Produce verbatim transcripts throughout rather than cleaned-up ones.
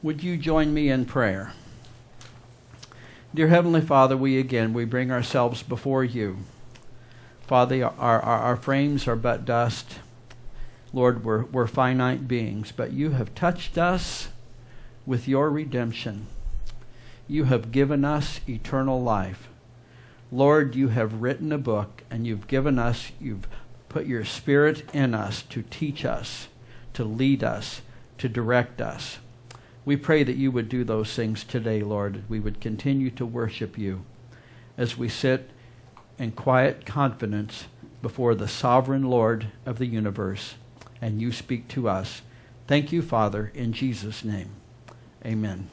Would you join me in prayer? Dear Heavenly Father, we again, we bring ourselves before you. Father, our, our, our frames are but dust. Lord, we're, we're finite beings, but you have touched us with your redemption. You have given us eternal life. Lord, you have written a book, and you've given us, you've put your Spirit in us to teach us, to lead us, to direct us. We pray that you would do those things today, Lord. We would continue to worship you as we sit in quiet confidence before the sovereign Lord of the universe, and you speak to us. Thank you, Father, in Jesus' name. Amen.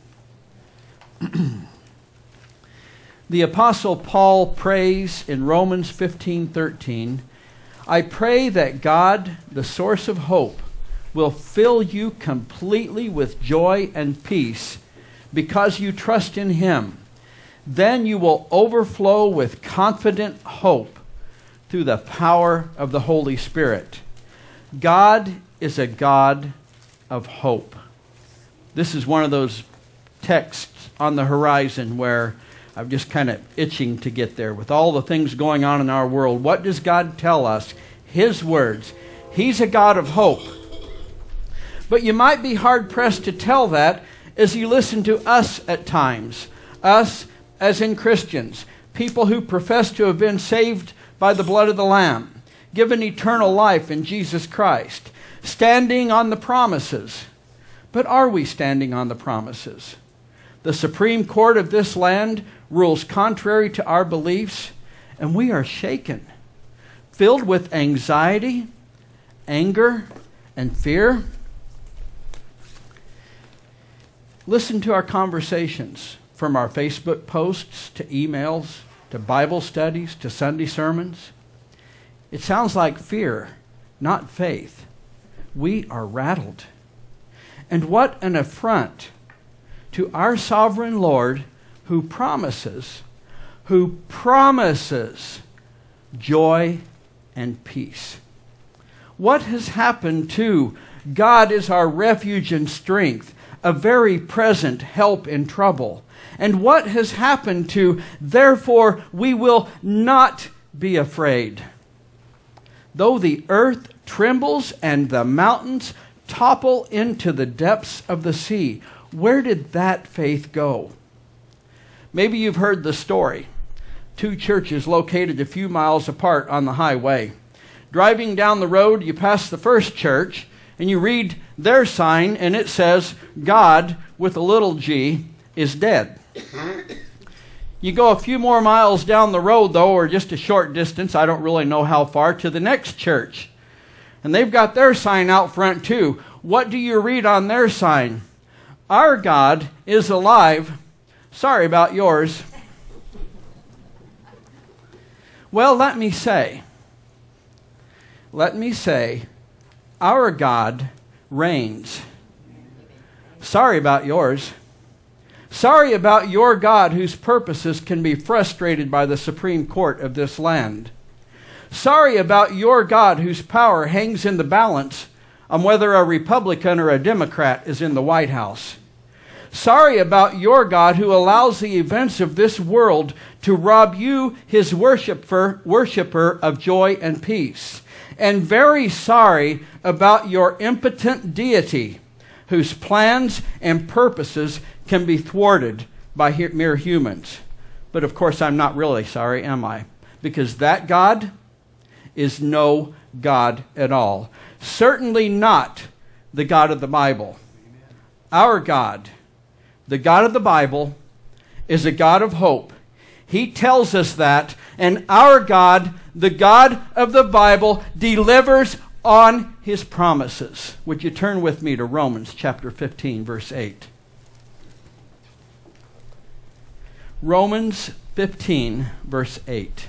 The Apostle Paul prays in Romans fifteen thirteen, I pray that God, the source of hope, will fill you completely with joy and peace because you trust in him. Then you will overflow with confident hope through the power of the Holy Spirit. God is a God of hope. This is one of those texts on the horizon where I'm just kind of itching to get there. With all the things going on in our world, what does God tell us? His words. He's a God of hope. But you might be hard-pressed to tell that as you listen to us at times. Us as in Christians. People who profess to have been saved by the blood of the Lamb. Given eternal life in Jesus Christ. Standing on the promises. But are we standing on the promises? The Supreme Court of this land rules contrary to our beliefs, and we are shaken. Filled with anxiety, anger, and fear. Listen to our conversations, from our Facebook posts to emails to Bible studies to Sunday sermons. It sounds like fear, not faith. We are rattled. And what an affront to our sovereign Lord who promises, who promises joy and peace. What has happened to God is our refuge and strength, a very present help in trouble. And what has happened to, therefore we will not be afraid. Though the earth trembles and the mountains topple into the depths of the sea. Where did that faith go? Maybe you've heard the story. Two churches located a few miles apart on the highway. Driving down the road, you pass the first church, and you read their sign, and it says, God, with a little g, is dead. You go a few more miles down the road, though, or just a short distance, I don't really know how far, to the next church. And they've got their sign out front, too. What do you read on their sign? Our God is alive. Sorry about yours. Well, let me say, let me say, our God reigns. Sorry about yours. Sorry about your God whose purposes can be frustrated by the Supreme Court of this land. Sorry about your God whose power hangs in the balance on whether a Republican or a Democrat is in the White House. Sorry about your God who allows the events of this world to rob you, his worshiper, worshiper, of joy and peace. And very sorry about your impotent deity whose plans and purposes can be thwarted by mere humans. But of course, I'm not really sorry, am I? Because that God is no God at all. Certainly not the God of the Bible. Our God, the God of the Bible, is a God of hope. He tells us that, and our God, the God of the Bible, delivers on his promises. Would you turn with me to Romans chapter fifteen, verse eight? Romans fifteen, verse eight.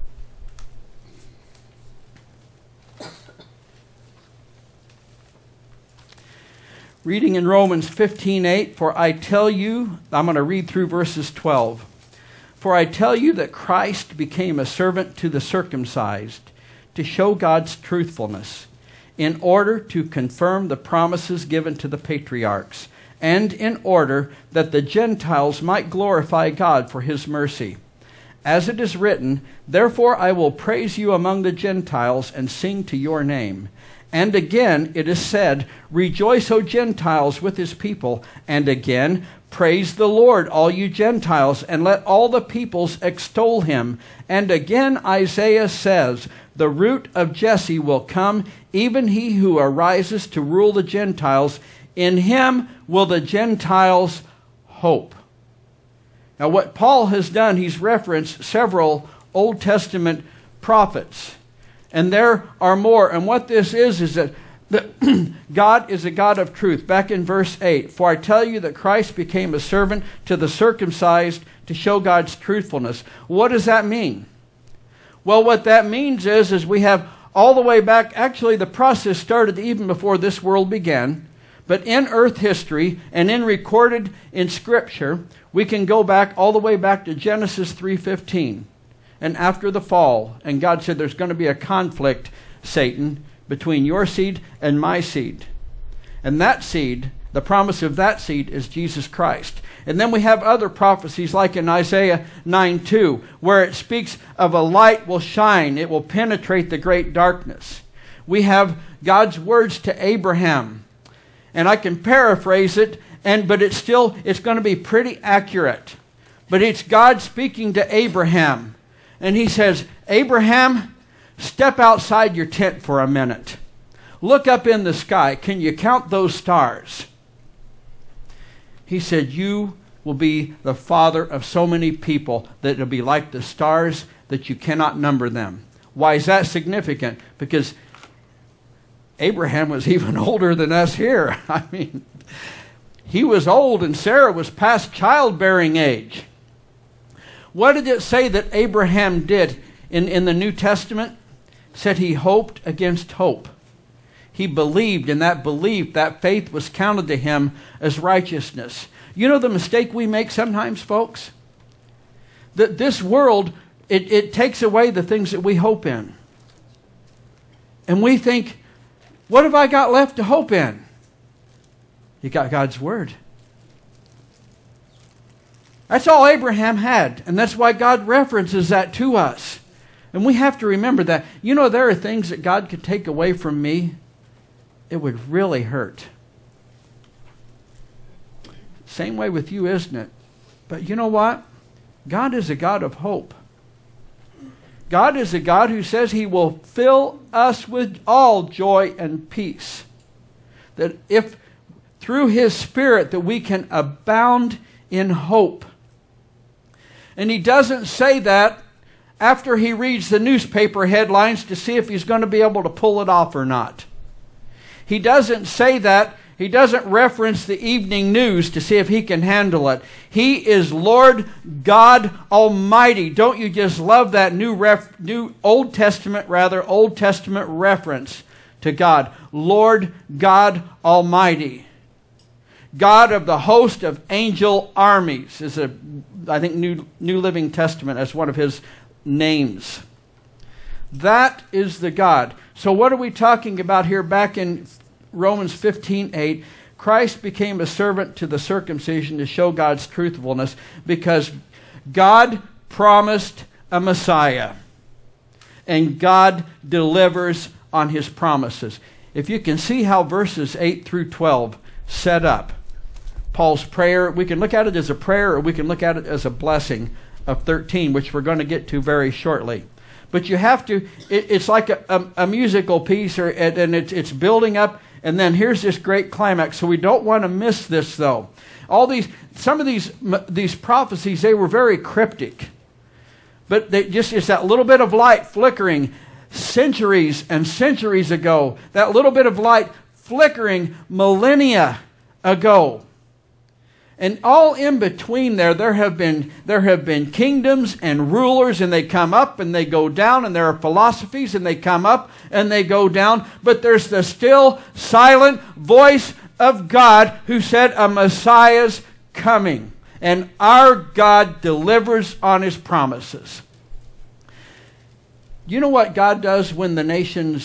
Reading in Romans fifteen eight, for I tell you, I'm going to read through verses twelve. For I tell you that Christ became a servant to the circumcised to show God's truthfulness, in order to confirm the promises given to the patriarchs, and in order that the Gentiles might glorify God for his mercy. As it is written, therefore I will praise you among the Gentiles and sing to your name. And again it is said, rejoice, O Gentiles, with his people. And again, praise the Lord, all you Gentiles, and let all the peoples extol him. And again Isaiah says, the root of Jesse will come, even he who arises to rule the Gentiles. In him will the Gentiles hope. Now what Paul has done, he's referenced several Old Testament prophets. And there are more. And what this is, is that the, God is a God of truth. Back in verse eight, for I tell you that Christ became a servant to the circumcised to show God's truthfulness. What does that mean? Well, what that means is, is we have all the way back, actually the process started even before this world began. But in earth history and in recorded in Scripture, we can go back all the way back to Genesis three fifteen. And after the fall, and God said there's going to be a conflict, Satan, between your seed and my seed. And that seed, the promise of that seed is Jesus Christ. And then we have other prophecies like in Isaiah nine two, where it speaks of a light will shine, it will penetrate the great darkness. We have God's words to Abraham. And I can paraphrase it, and but it's still, it's going to be pretty accurate. But it's God speaking to Abraham. And he says, Abraham, step outside your tent for a minute. Look up in the sky. Can you count those stars? He said, you will be the father of so many people that it'll be like the stars that you cannot number them. Why is that significant? Because Abraham was even older than us here. I mean, he was old and Sarah was past childbearing age. What did it say that Abraham did in, in the New Testament? It said he hoped against hope. He believed, and that belief, that faith was counted to him as righteousness. You know the mistake we make sometimes, folks? That this world, it, it takes away the things that we hope in. And we think, what have I got left to hope in? You got God's Word. That's all Abraham had. And that's why God references that to us. And we have to remember that. You know, there are things that God could take away from me. It would really hurt. Same way with you, isn't it? But you know what? God is a God of hope. God is a God who says he will fill us with all joy and peace. That if through his Spirit that we can abound in hope. And he doesn't say that after he reads the newspaper headlines to see if he's going to be able to pull it off or not. He doesn't say that. He doesn't reference the evening news to see if he can handle it. He is Lord God Almighty. Don't you just love that new ref, new Old Testament, rather, Old Testament reference to God? Lord God Almighty. God of the host of angel armies is a, I think, New, New Living Testament as one of his names. That is the God. So what are we talking about here back in Romans fifteen eight? Christ became a servant to the circumcision to show God's truthfulness because God promised a Messiah. And God delivers on his promises. If you can see how verses eight through twelve set up Paul's prayer, we can look at it as a prayer or we can look at it as a blessing of thirteen, which we're going to get to very shortly. But you have to, it, it's like a, a, a musical piece, or and it's, it's building up, and then here's this great climax. So we don't want to miss this, though. All these, some of these these prophecies, they were very cryptic. But they just, it's that little bit of light flickering centuries and centuries ago. That little bit of light flickering millennia ago. And all in between there, there have been there have been kingdoms and rulers, and they come up and they go down, and there are philosophies, and they come up and they go down. But there's the still, silent voice of God who said a Messiah's coming. And our God delivers on his promises. You know what God does when the nations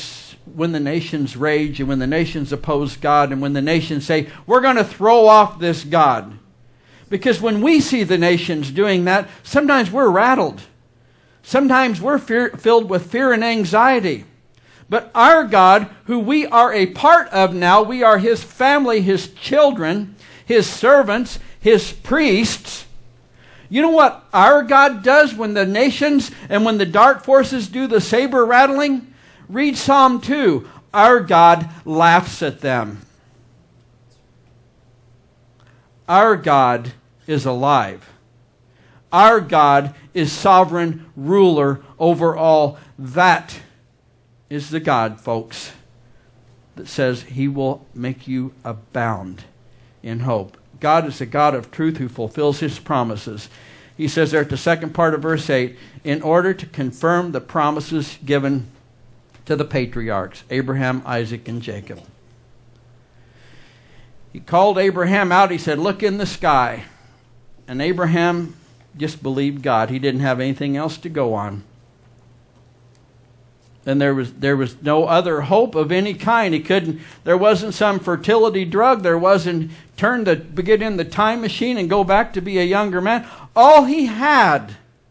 when the nations rage and when the nations oppose God and when the nations say, we're going to throw off this God. Because when we see the nations doing that, sometimes we're rattled. Sometimes we're fear, filled with fear and anxiety. But our God, who we are a part of now, we are His family, His children, His servants, His priests. You know what our God does when the nations and when the dark forces do the saber rattling? Read Psalm two. Our God laughs at them. Our God is alive. Our God is sovereign ruler over all. That is the God, folks, that says He will make you abound in hope. God is a God of truth who fulfills His promises. He says there at the second part of verse eight, in order to confirm the promises given to the patriarchs, Abraham, Isaac, and Jacob. He called Abraham out. He said, look in the sky. And Abraham just believed God. He didn't have anything else to go on. And there was there was no other hope of any kind. He couldn't. There wasn't some fertility drug. There wasn't turn the get in the time machine and go back to be a younger man. All he had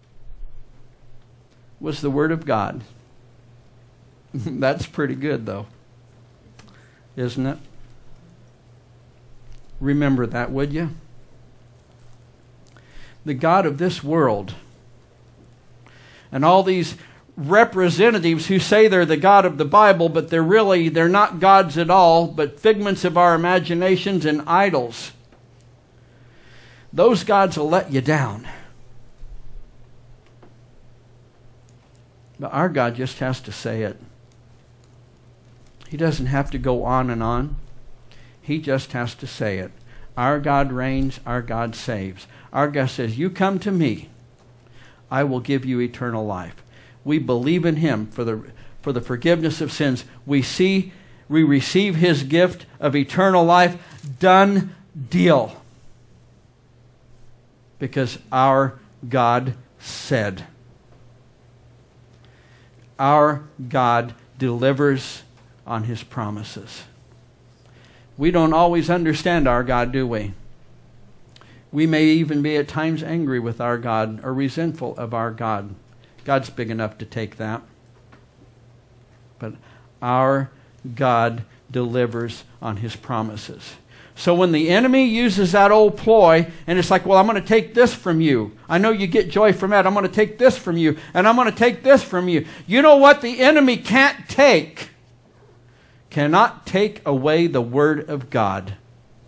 was the Word of God. That's pretty good, though, isn't it? Remember that, would you? The God of this world and all these representatives who say they're the God of the Bible, but they're really, they're not gods at all, but figments of our imaginations and idols. Those gods will let you down. But our God just has to say it. He doesn't have to go on and on. He just has to say it. Our God reigns, our God saves. Our God says, you come to me, I will give you eternal life. We believe in Him for the for the forgiveness of sins. We see, we receive His gift of eternal life. Done deal. Because our God said. Our God delivers on His promises. We don't always understand our God, do we? We may even be at times angry with our God or resentful of our God. God's big enough to take that. But our God delivers on His promises. So when the enemy uses that old ploy, and it's like, well, I'm going to take this from you. I know you get joy from that. I'm going to take this from you, and I'm going to take this from you. You know what the enemy can't take? Cannot take away the Word of God.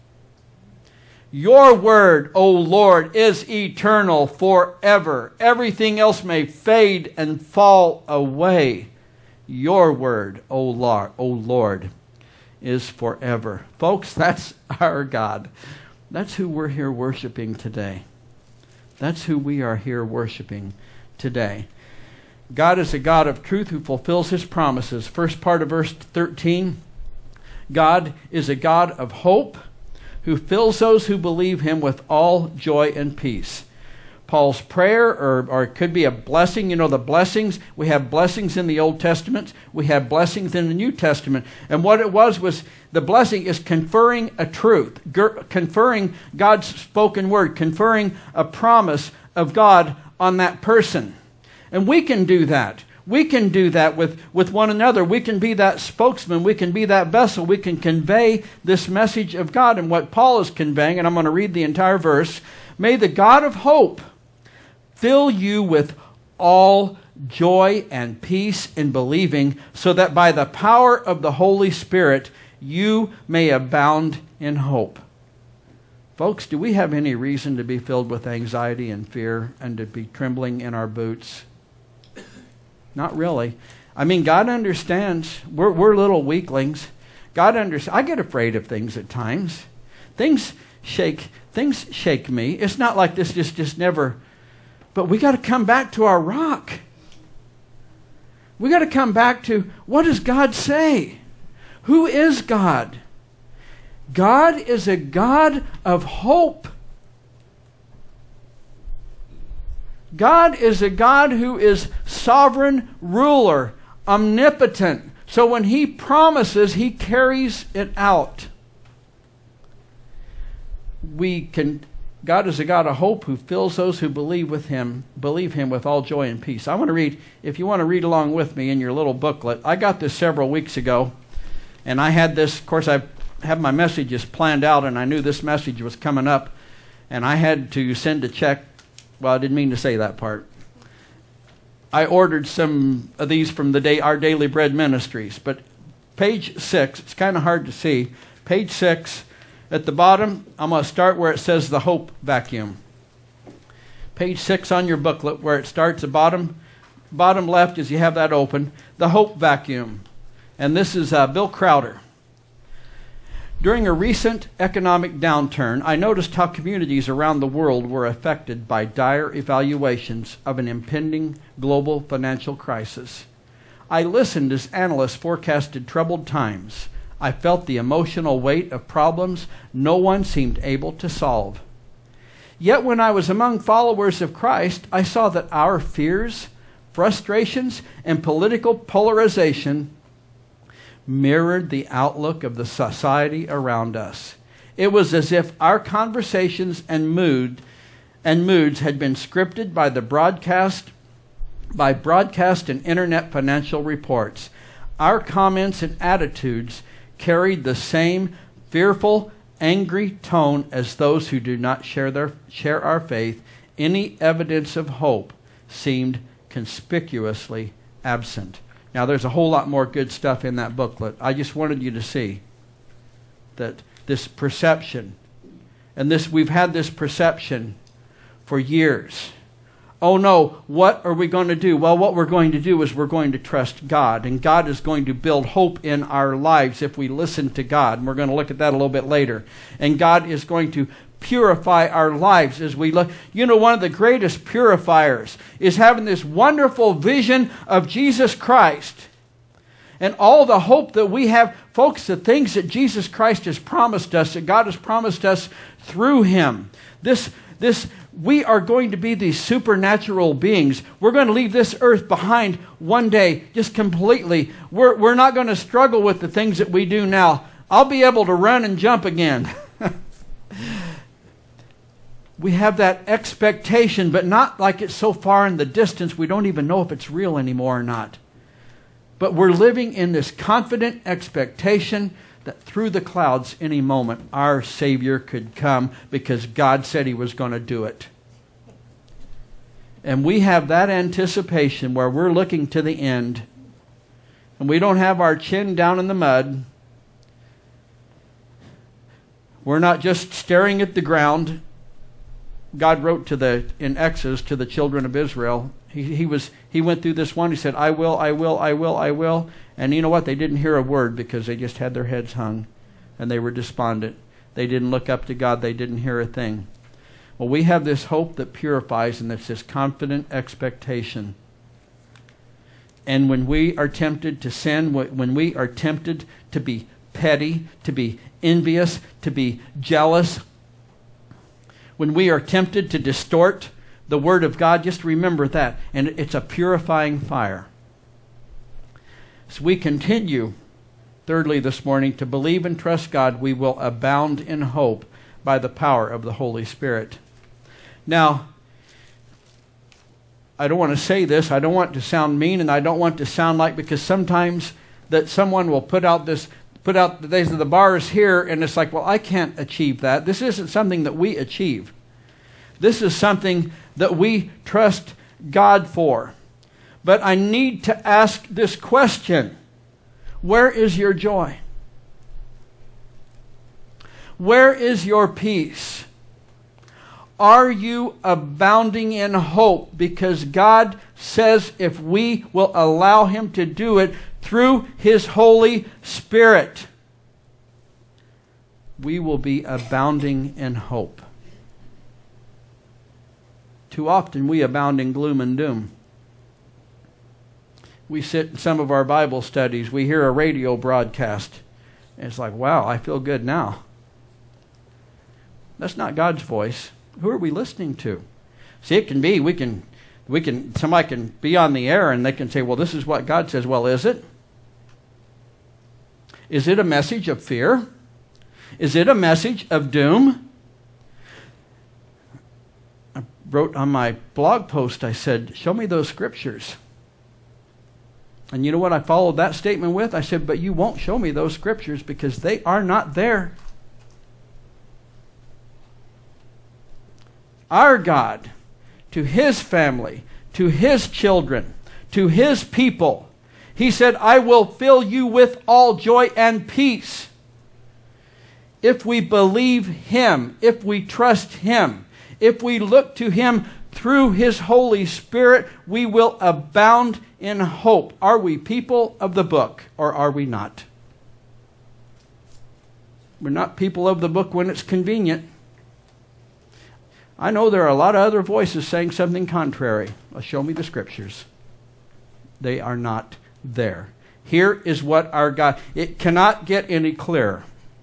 Your Word, O Lord, is eternal forever. Everything else may fade and fall away. Your Word, O Lord, O Lord, is forever. Folks, that's our God. That's who we're here worshiping today. That's who we are here worshiping today. God is a God of truth who fulfills His promises. First part of verse thirteen. God is a God of hope who fills those who believe Him with all joy and peace. Paul's prayer, or, or it could be a blessing. You know, the blessings, we have blessings in the Old Testament. We have blessings in the New Testament. And what it was, was the blessing is conferring a truth, conferring God's spoken word, conferring a promise of God on that person. And we can do that. We can do that with, with one another. We can be that spokesman. We can be that vessel. We can convey this message of God. And what Paul is conveying, and I'm going to read the entire verse, may the God of hope fill you with all joy and peace in believing, so that by the power of the Holy Spirit you may abound in hope. Folks, do we have any reason to be filled with anxiety and fear and to be trembling in our boots? Not really. I mean, God understands. We're, we're little weaklings. God understands. I get afraid of things at times. Things shake. Things shake me. It's not like this just, just never. But we got to come back to our rock. We got to come back to, what does God say? Who is God? God is a God of hope. God is a God who is sovereign ruler, omnipotent, So when he promises, he carries it out. We can God is a God of hope who fills those who believe with him, believe him with all joy and peace. I want to read, if you want to read along with me in your little booklet. I got this several weeks ago, and I had this, of course, I have my messages planned out, and I knew this message was coming up, and I had to send a check. Well, I didn't mean to say that part. I ordered some of these from the day our Daily Bread Ministries, but page six, it's kind of hard to see. Page six, at the bottom, I'm going to start where it says the Hope Vacuum. Page six on your booklet, where it starts, the bottom, bottom left, as you have that open, the Hope Vacuum. And this is uh, Bill Crowder. During a recent economic downturn, I noticed how communities around the world were affected by dire evaluations of an impending global financial crisis. I listened as analysts forecasted troubled times. I felt the emotional weight of problems no one seemed able to solve. Yet when I was among followers of Christ, I saw that our fears, frustrations, and political polarization mirrored the outlook of the society around us. It was as if our conversations and mood and moods had been scripted by the broadcast by broadcast and internet financial reports. Our comments and attitudes carried the same fearful, angry tone as those who do not share their share our faith. Any evidence of hope seemed conspicuously absent. Now, there's a whole lot more good stuff in that booklet. I just wanted you to see that this perception, and this we've had this perception for years. Oh no, what are we going to do? Well, what we're going to do is we're going to trust God, and God is going to build hope in our lives if we listen to God. And we're going to look at that a little bit later. And God is going to purify our lives as we look. You know, one of the greatest purifiers is having this wonderful vision of Jesus Christ and all the hope that we have. Folks, the things that Jesus Christ has promised us, that God has promised us through Him. This, this, we are going to be these supernatural beings. We're going to leave this earth behind one day, just completely. We're, we're not going to struggle with the things that we do now. I'll be able to run and jump again. We have that expectation, but not like it's so far in the distance we don't even know if it's real anymore or not. But we're living in this confident expectation that through the clouds any moment our Savior could come because God said He was going to do it. And we have that anticipation where we're looking to the end, and we don't have our chin down in the mud. We're not just staring at the ground. God wrote to the in Exodus to the children of Israel. He, he was he went through this one. He said, I will, I will, I will, I will. And you know what? They didn't hear a word because they just had their heads hung and they were despondent. They didn't look up to God. They didn't hear a thing. Well, we have this hope that purifies, and it's this confident expectation. And when we are tempted to sin, when we are tempted to be petty, to be envious, to be jealous, when we are tempted to distort the Word of God, just remember that. And it's a purifying fire. As we continue, thirdly this morning, to believe and trust God, we will abound in hope by the power of the Holy Spirit. Now, I don't want to say this. I don't want to sound mean, and I don't want to sound like, because sometimes that someone will put out this, put out the days of the bars here, and it's like, well, I can't achieve that. This isn't something that we achieve. This is something that we trust God for. But I need to ask this question. Where is your joy? Where is your peace? Are you abounding in hope? Because God says if we will allow Him to do it through His Holy Spirit, we will be abounding in hope. Too often we abound in gloom and doom. We sit in some of our Bible studies, we hear a radio broadcast, and it's like, wow, I feel good now. That's not God's voice. Who are we listening to? See, it can be, we can, we can, somebody can be on the air and they can say, well, this is what God says. Well, is it? Is it a message of fear? Is it a message of doom? I wrote on my blog post, I said, show me those scriptures. And you know what I followed that statement with? I said, but you won't show me those scriptures because they are not there. Our God, to His family, to His children, to His people, He said, I will fill you with all joy and peace. If we believe Him, if we trust Him, if we look to Him through His Holy Spirit, we will abound in hope. Are we people of the book or are we not? We're not people of the book when it's convenient. I know there are a lot of other voices saying something contrary. Well, show me the scriptures. They are not there. Here is what our God, it cannot get any clearer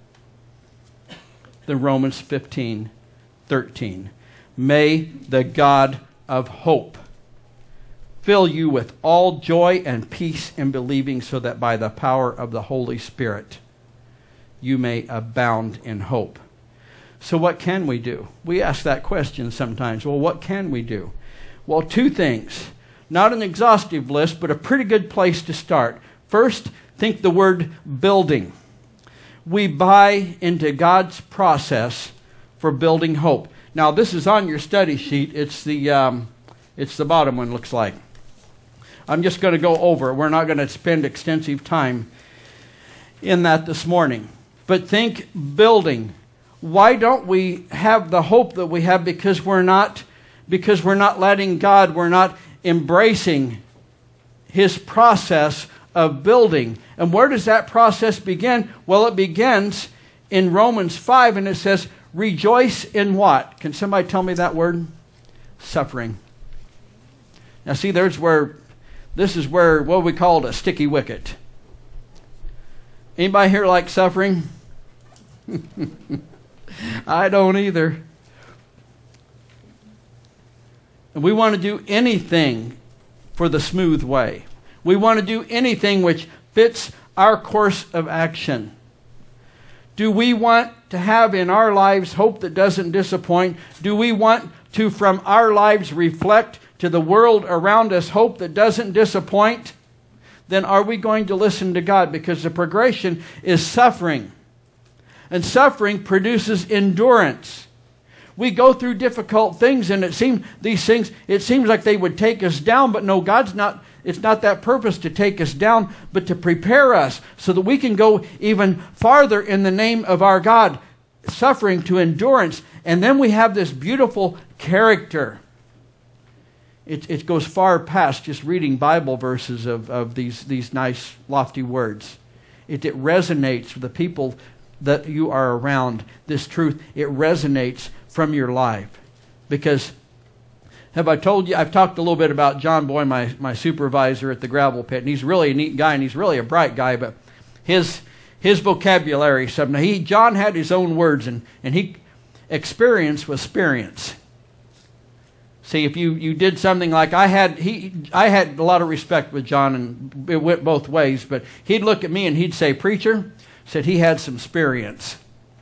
than Romans fifteen thirteen. May the God of hope fill you with all joy and peace in believing, so that by the power of the Holy Spirit you may abound in hope. So what can we do? We ask that question sometimes. Well, what can we do? Well, two things. Not an exhaustive list, but a pretty good place to start. First, think the word building. We buy into God's process for building hope. Now, this is on your study sheet. It's the um, it's the bottom one, looks like. I'm just going to go over it. We're not going to spend extensive time in that this morning. But think building. Why don't we have the hope that we have? Because we're not, because we're not letting God, we're not embracing His process of building. And where does that process begin? Well, it begins in Romans five, and it says, rejoice in what? Can somebody tell me that word? Suffering. Now see, there's where, this is where, what we call a sticky wicket. Anybody here like suffering? I don't either. And we want to do anything for the smooth way. We want to do anything which fits our course of action. Do we want to have in our lives hope that doesn't disappoint? Do we want to, from our lives, reflect to the world around us hope that doesn't disappoint? Then are we going to listen to God? Because the progression is suffering. And suffering produces endurance. We go through difficult things, and it seems these things, it seems like they would take us down, but no, God's not, it's not that purpose to take us down, but to prepare us so that we can go even farther in the name of our God. Suffering to endurance. And then we have this beautiful character. It, it goes far past just reading Bible verses of, of these, these nice, lofty words. It, it resonates with the people that you are around. This truth, it resonates from your life. Because, have I told you, I've talked a little bit about John Boy, my, my supervisor at the gravel pit, and he's really a neat guy, and he's really a bright guy, but his his vocabulary, something. He John had his own words, and, and he experience was experience. See, if you, you did something like I had, he I had a lot of respect with John, and it went both ways, but he'd look at me and he'd say, preacher, said he had some experience.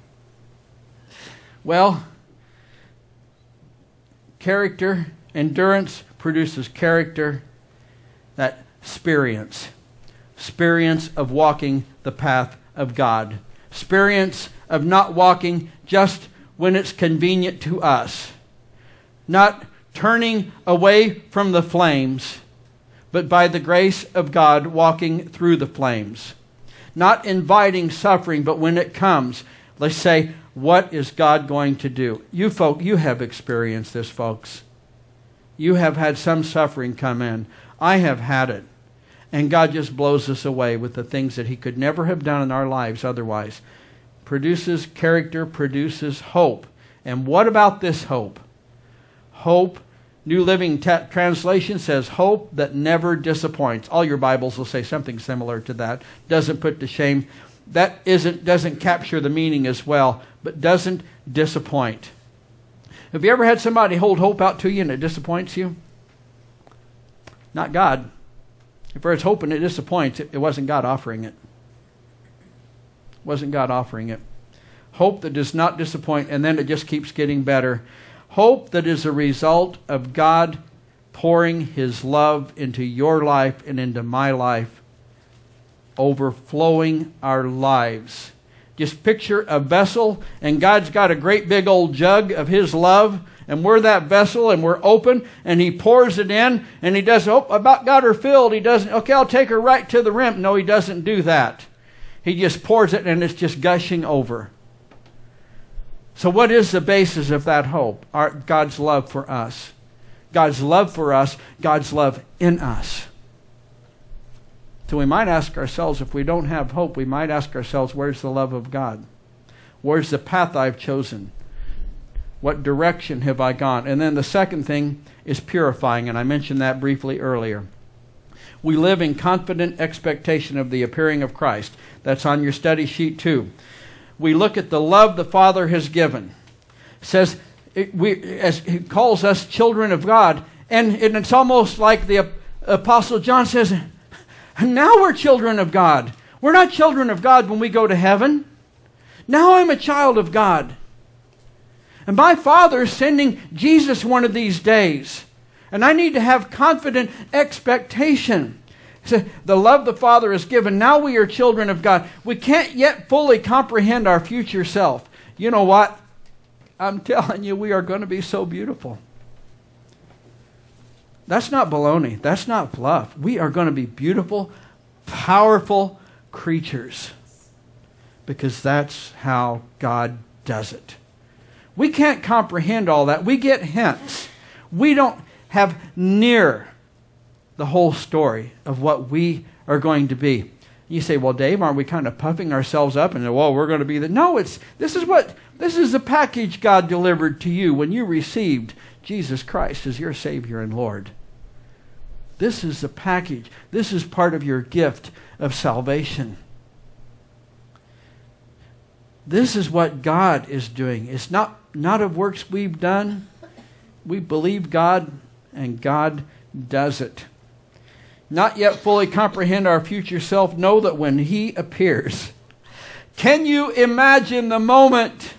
Well, character, endurance produces character, that experience. Experience of walking the path of God. Experience of not walking just when it's convenient to us. Not turning away from the flames, but by the grace of God walking through the flames. Not inviting suffering, but when it comes, let's say, what is God going to do? You folk, you have experienced this, folks. You have had some suffering come in. I have had it. And God just blows us away with the things that He could never have done in our lives otherwise. Produces character, produces hope. And what about this hope? Hope, New Living T- Translation says, hope that never disappoints. All your Bibles will say something similar to that. Doesn't put to shame. That isn't doesn't capture the meaning as well, but doesn't disappoint. Have you ever had somebody hold hope out to you and it disappoints you? Not God. If there's hope and it disappoints, it, it wasn't God offering it. Wasn't God offering it. Hope that does not disappoint, and then it just keeps getting better. Hope that is a result of God pouring His love into your life and into my life, overflowing our lives. Just picture a vessel, and God's got a great big old jug of His love, and we're that vessel, and we're open, and He pours it in, and He does, oh, about got her filled. He doesn't, okay, I'll take her right to the rim. No, He doesn't do that. He just pours it, and it's just gushing over. So what is the basis of that hope? Our, God's love for us. God's love for us, God's love in us. So we might ask ourselves, if we don't have hope, we might ask ourselves, where's the love of God? Where's the path I've chosen? What direction have I gone? And then the second thing is purifying, and I mentioned that briefly earlier. We live in confident expectation of the appearing of Christ. That's on your study sheet too. We look at the love the Father has given. It says, it, we, as He calls us children of God, and, and it's almost like the Apostle John says, now we're children of God. We're not children of God when we go to heaven. Now I'm a child of God. And my Father is sending Jesus one of these days. And I need to have confident expectation. So the love the Father has given, now we are children of God. We can't yet fully comprehend our future self. You know what? I'm telling you, we are going to be so beautiful. That's not baloney. That's not fluff. We are going to be beautiful, powerful creatures. Because that's how God does it. We can't comprehend all that. We get hints. We don't have near the whole story of what we are going to be. You say, well, Dave, aren't we kind of puffing ourselves up and, well, we're going to be the... No, it's this is what this is the package God delivered to you when you received Jesus Christ as your Savior and Lord. This is the package. This is part of your gift of salvation. This is what God is doing. It's not, not of works we've done. We believe God, and God does it. Not yet fully comprehend our future self. Know that when He appears, can you imagine the moment?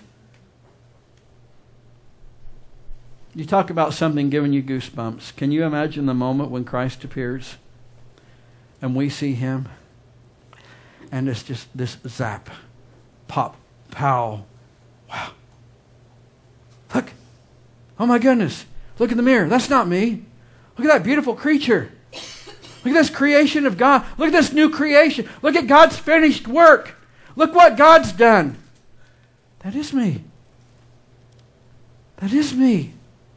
You talk about something giving you goosebumps. Can you imagine the moment when Christ appears and we see Him? And it's just this zap, pop, pow. Wow. Look. Oh my goodness. Look in the mirror. That's not me. Look at that beautiful creature. Look at this creation of God. Look at this new creation. Look at God's finished work. Look what God's done. That is me. That is me.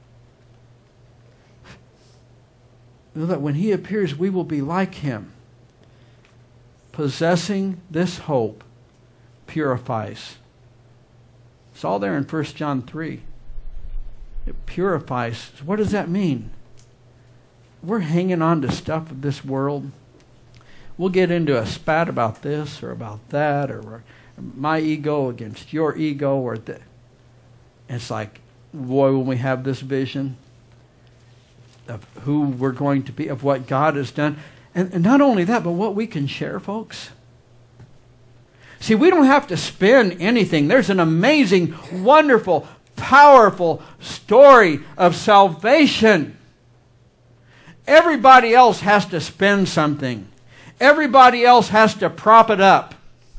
Know that when He appears, we will be like Him. Possessing this hope purifies. It's all there in First John three. It purifies. What does that mean? We're hanging on to stuff of this world. We'll get into a spat about this or about that, or my ego against your ego, or that. It's like, boy, when we have this vision of who we're going to be, of what God has done. And, and not only that, but what we can share, folks. See, we don't have to spend anything. There's an amazing, wonderful, powerful story of salvation. Everybody else has to spend something. Everybody else has to prop it up.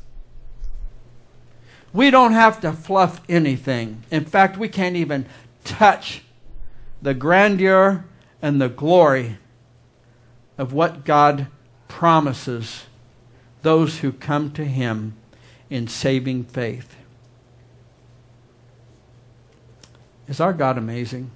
We don't have to fluff anything. In fact, we can't even touch the grandeur and the glory of what God promises those who come to Him in saving faith. Is our God amazing?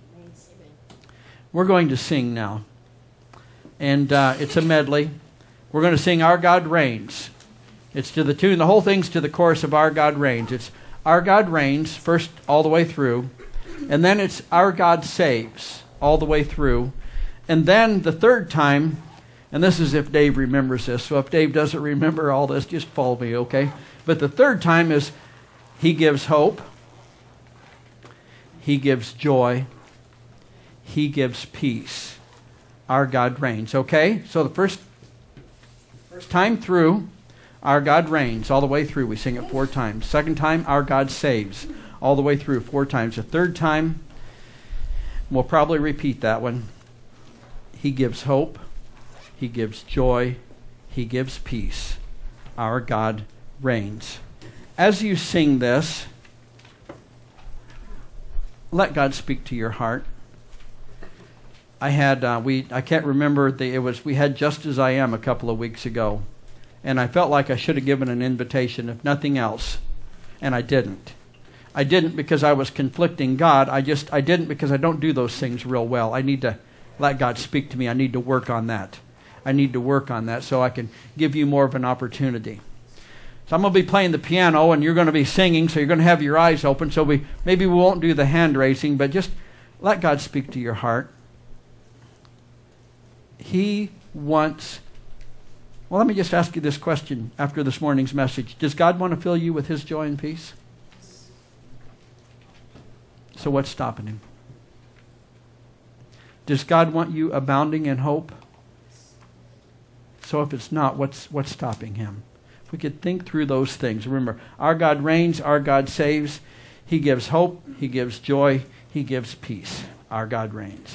We're going to sing now. And uh, it's a medley. We're going to sing Our God Reigns. It's to the tune, the whole thing's to the chorus of Our God Reigns. It's Our God Reigns, first all the way through. And then it's Our God Saves, all the way through. And then the third time, and this is if Dave remembers this, so if Dave doesn't remember all this, just follow me, okay? But the third time is He gives hope. He gives joy. He gives peace. Our God reigns. Okay? So the first, first time through, Our God reigns all the way through. We sing it four times. Second time, our God saves all the way through four times. The third time, we'll probably repeat that one. He gives hope. He gives joy. He gives peace. Our God reigns. As you sing this, let God speak to your heart. I had uh, we I can't remember the it was we had Just As I Am a couple of weeks ago, and I felt like I should have given an invitation, if nothing else, and I didn't. I didn't because I was conflicting God. I just I didn't because I don't do those things real well. I need to let God speak to me. I need to work on that. I need to work on that so I can give you more of an opportunity. So I'm going to be playing the piano, and you're going to be singing, so you're going to have your eyes open. So we maybe we won't do the hand raising, but just let God speak to your heart. He wants... Well, let me just ask you this question after this morning's message. Does God want to fill you with His joy and peace? So what's stopping Him? Does God want you abounding in hope? So if it's not, what's what's stopping Him? If we could think through those things. Remember, our God reigns, our God saves. He gives hope, He gives joy, He gives peace. Our God reigns.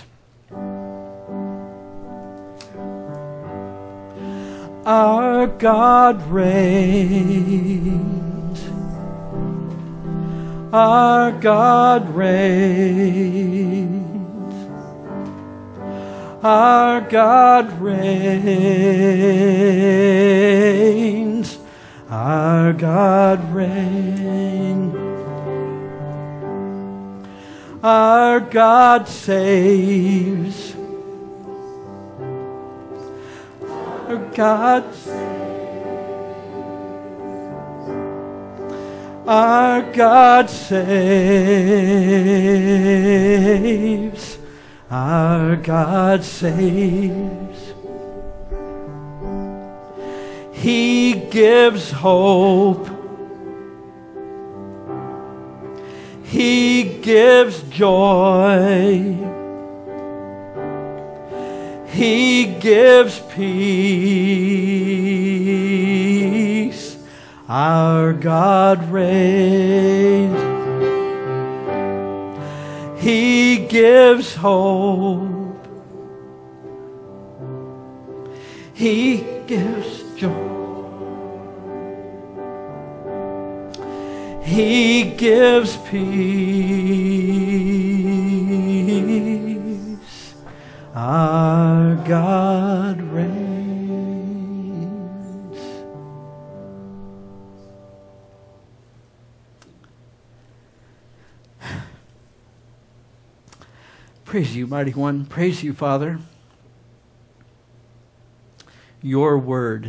Our God reigns. Our God reigns. Our God reigns. Our God reigns. Our God saves. Our God Our God saves. Our God saves. He gives hope. He gives joy. He gives peace. Our God reigns. He gives hope. He gives joy. He gives peace. Our God reigns. Praise you, Mighty One. Praise you, Father. Your word,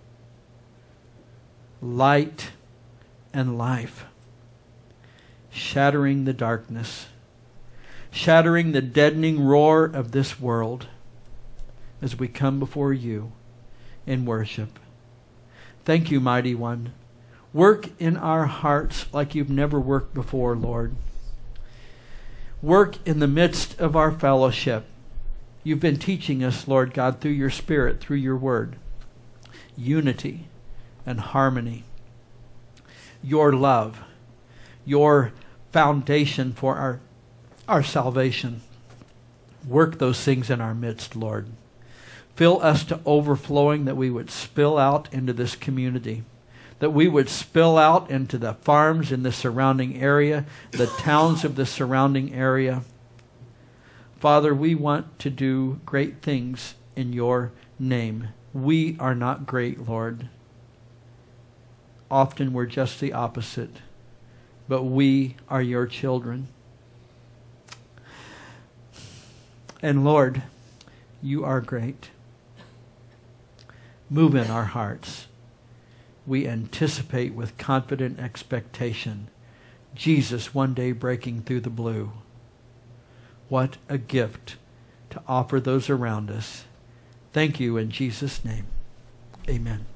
light and life, shattering the darkness, shattering the deadening roar of this world as we come before you in worship. Thank you, Mighty One. Work in our hearts like you've never worked before, Lord. Work in the midst of our fellowship. You've been teaching us, Lord God, through your Spirit, through your word, unity and harmony, your love, your foundation for our, our salvation. Work those things in our midst, Lord. Fill us to overflowing that we would spill out into this community, that we would spill out into the farms in the surrounding area, the towns of the surrounding area. Father, we want to do great things in your name. We are not great, Lord. Often we're just the opposite, but we are your children. And Lord, you are great. Move in our hearts. We anticipate with confident expectation Jesus one day breaking through the blue. What a gift to offer those around us. Thank you in Jesus' name. Amen.